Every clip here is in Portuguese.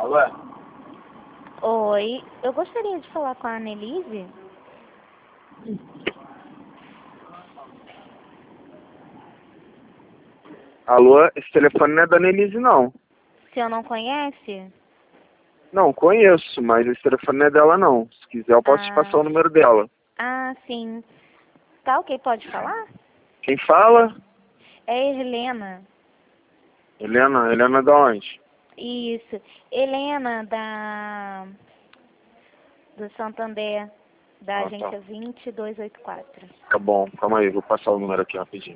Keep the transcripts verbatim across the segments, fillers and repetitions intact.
Alô? Oi, eu gostaria de falar com a Annelise. Alô? Esse telefone não é da Annelise, não. O senhor não conhece? Não, conheço, mas esse telefone não é dela, não. Se quiser, eu posso te Ah, passar o número dela. ah, sim. Tá ok, pode falar? Quem fala? É Helena. Helena? Helena da onde? Isso. Helena da... do Santander, da Ah, tá. agência vinte e dois oitenta e quatro. Tá bom, calma aí, vou passar o número aqui rapidinho.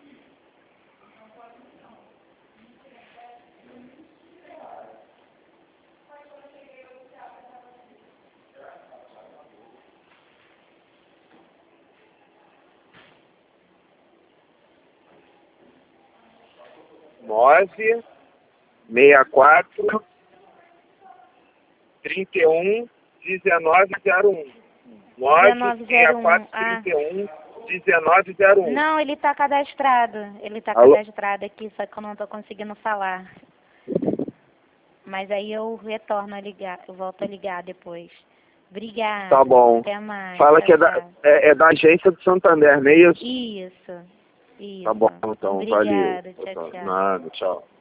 Nove, seis quatro, trinta e um, dezenove zero um. Nove, seis quatro, Ah. trinta e um, dezenove zero um. Não, ele tá cadastrado. Ele tá Alô? cadastrado aqui, só que eu não tô conseguindo falar. Mas aí eu retorno a ligar, eu volto a ligar depois. Obrigada. Tá bom. Até mais. Fala Tchau, que é da, tchau. é, é da agência do Santander, não é isso? Isso. Isso. Tá bom, então, valeu. Obrigada. Tchau, tchau. Nada, tchau.